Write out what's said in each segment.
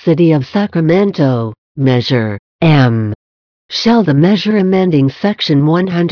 City of Sacramento, Measure M. Shall the measure amending Section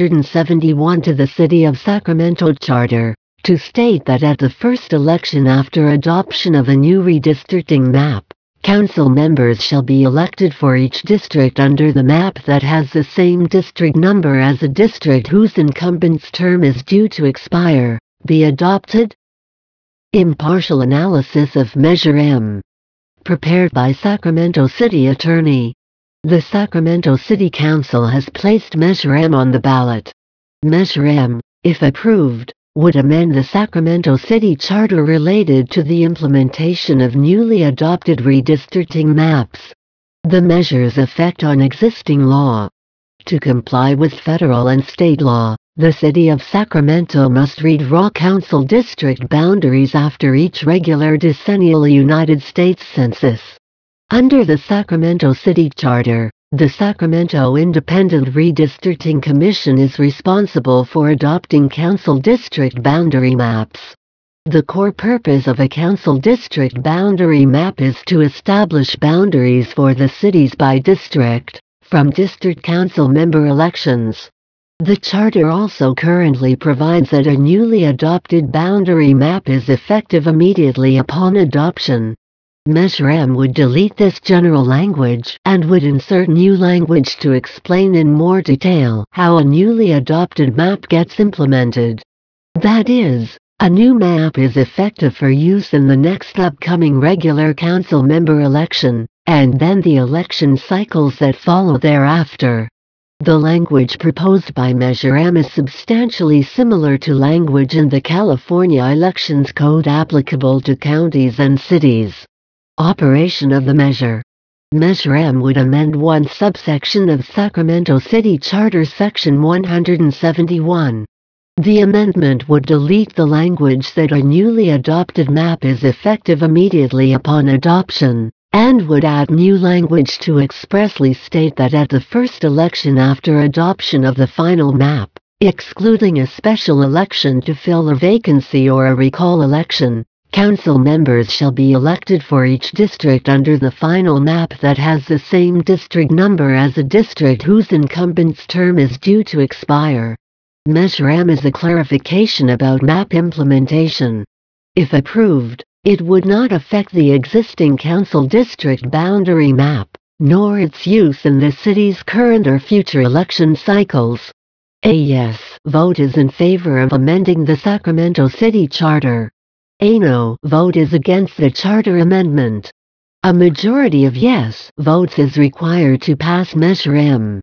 171 to the City of Sacramento Charter, to state that at the first election after adoption of a new redistricting map, council members shall be elected for each district under the map that has the same district number as a district whose incumbent's term is due to expire, be adopted? Impartial analysis of Measure M. Prepared by Sacramento City Attorney. The Sacramento City Council has placed Measure M on the ballot. Measure M, if approved, would amend the Sacramento City Charter related to the implementation of newly adopted redistricting maps. The measure's effect on existing law. To comply with federal and state law, the City of Sacramento must redraw council district boundaries after each regular decennial United States Census. Under the Sacramento City Charter, the Sacramento Independent Redistricting Commission is responsible for adopting council district boundary maps. The core purpose of a council district boundary map is to establish boundaries for the cities by district, from district council member elections. The Charter also currently provides that a newly adopted boundary map is effective immediately upon adoption. Measure M would delete this general language and would insert new language to explain in more detail how a newly adopted map gets implemented. That is, a new map is effective for use in the next upcoming regular council member election, and then the election cycles that follow thereafter. The language proposed by Measure M is substantially similar to language in the California Elections Code applicable to counties and cities. Operation of the measure. Measure M would amend one subsection of Sacramento City Charter Section 171. The amendment would delete the language that a newly adopted map is effective immediately upon adoption, and would add new language to expressly state that at the first election after adoption of the final map, excluding a special election to fill a vacancy or a recall election, council members shall be elected for each district under the final map that has the same district number as a district whose incumbent's term is due to expire. Measure M is a clarification about map implementation. If approved, it would not affect the existing council district boundary map, nor its use in the city's current or future election cycles. A yes vote is in favor of amending the Sacramento City Charter. A no vote is against the charter amendment. A majority of yes votes is required to pass Measure M.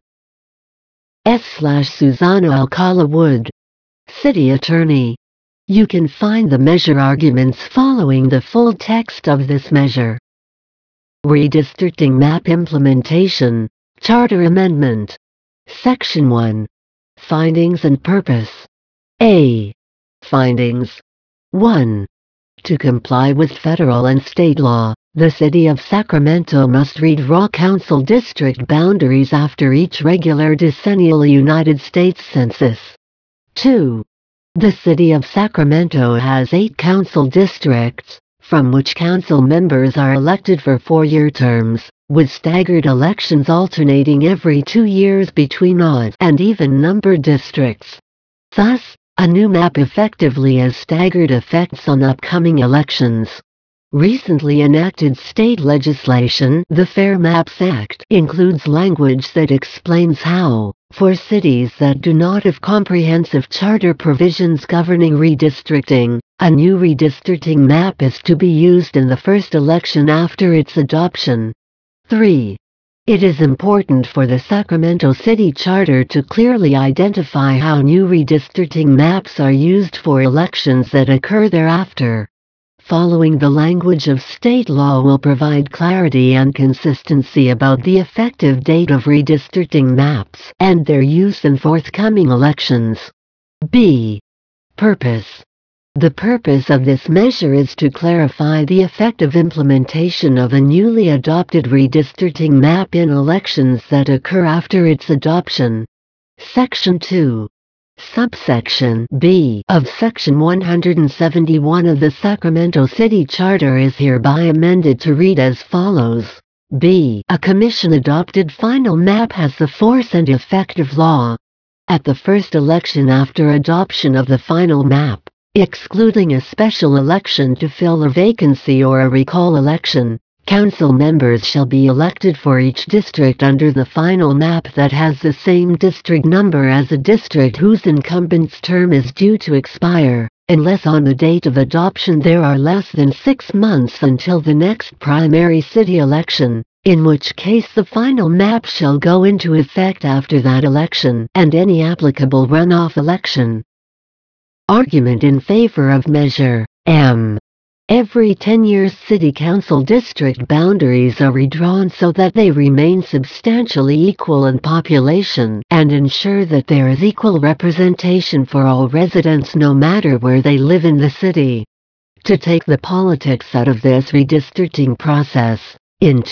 S/Susana Alcala Wood, City Attorney. You can find the measure arguments following the full text of this measure. Redistricting Map Implementation, Charter Amendment. Section 1. Findings and Purpose. A. Findings. 1. To comply with federal and state law, the City of Sacramento must redraw council district boundaries after each regular decennial United States Census. 2. The City of Sacramento has 8 council districts, from which council members are elected for 4-year terms, with staggered elections alternating every 2 years between odd and even-numbered districts. Thus, a new map effectively has staggered effects on upcoming elections. Recently enacted state legislation, the Fair Maps Act, includes language that explains how, for cities that do not have comprehensive charter provisions governing redistricting, a new redistricting map is to be used in the first election after its adoption. 3. It is important for the Sacramento City Charter to clearly identify how new redistricting maps are used for elections that occur thereafter. Following the language of state law will provide clarity and consistency about the effective date of redistricting maps and their use in forthcoming elections. B. Purpose. The purpose of this measure is to clarify the effective implementation of a newly adopted redistricting map in elections that occur after its adoption. Section 2. Subsection B of Section 171 of the Sacramento City Charter is hereby amended to read as follows. B. A commission-adopted final map has the force and effect of law. At the first election after adoption of the final map, excluding a special election to fill a vacancy or a recall election, council members shall be elected for each district under the final map that has the same district number as a district whose incumbent's term is due to expire, unless on the date of adoption there are less than 6 months until the next primary city election, in which case the final map shall go into effect after that election and any applicable runoff election. Argument in favor of Measure M. Every 10 years city council district boundaries are redrawn so that they remain substantially equal in population and ensure that there is equal representation for all residents no matter where they live in the city. To take the politics out of this redistricting process, in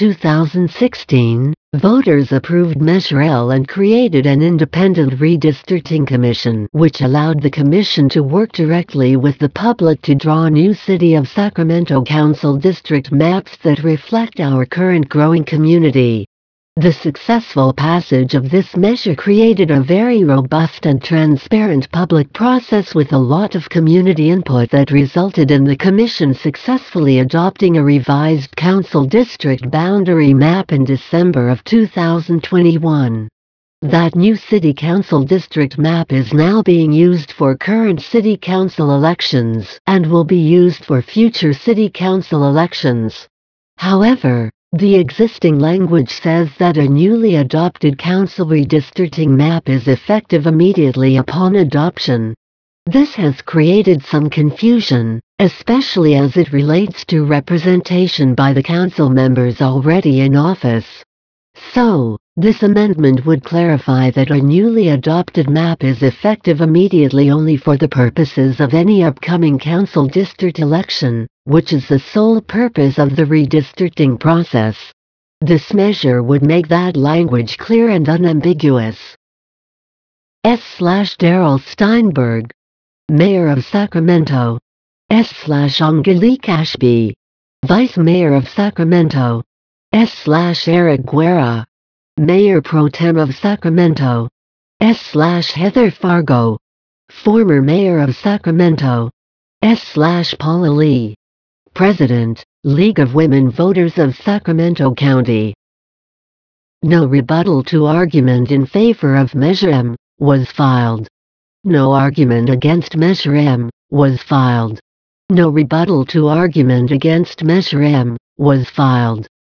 2016, voters approved Measure L and created an independent redistricting commission, which allowed the commission to work directly with the public to draw new City of Sacramento Council district maps that reflect our current growing community. The successful passage of this measure created a very robust and transparent public process with a lot of community input that resulted in the Commission successfully adopting a revised council district boundary map in December of 2021. That new City Council district map is now being used for current City Council elections and will be used for future City Council elections. However, the existing language says that a newly adopted council redistricting map is effective immediately upon adoption. This has created some confusion, especially as it relates to representation by the council members already in office. So, this amendment would clarify that a newly adopted map is effective immediately only for the purposes of any upcoming council district election, which is the sole purpose of the redistricting process. This measure would make that language clear and unambiguous. Darrell Steinberg, Mayor of Sacramento. Angelique Ashby, Vice Mayor of Sacramento. Eric Guerra, Mayor Pro Tem of Sacramento. Heather Fargo, Former Mayor of Sacramento. Paula Lee, President, League of Women Voters of Sacramento County. No rebuttal to argument in favor of Measure M was filed. No argument against Measure M was filed. No rebuttal to argument against Measure M was filed.